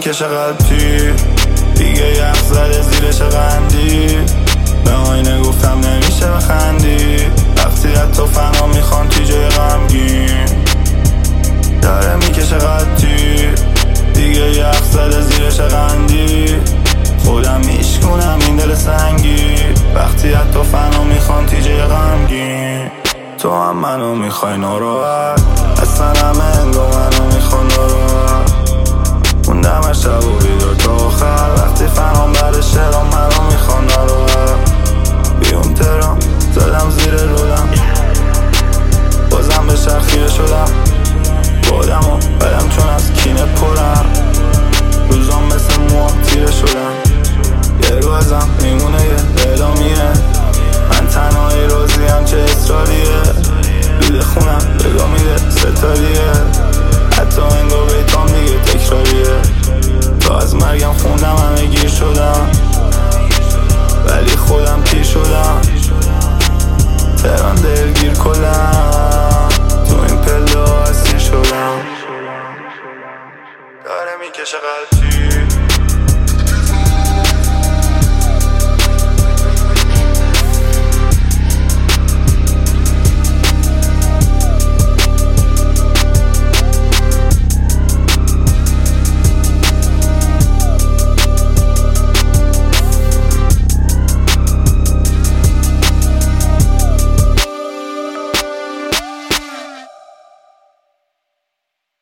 میکشه قلبی دیگه یخ زده زیرش قندی به آینه گفتم نمیشه بخندی وقتی حتی فنا میخوان تیجه غمگین داره میکشه قلبی دیگه یخ زده زیرش قندی خودم میشکنم این دل سنگی وقتی حتی فنا میخوان تیجه غمگین تو هم منو میخوای ناراحت اصلا همه انگو منو میخوان ناراحت موندم شب و بیدار تا آخر وقتی فنام بر شعرام منو میخوان ناراحت بیون ترام زدم زیر رودم بازم به شرخ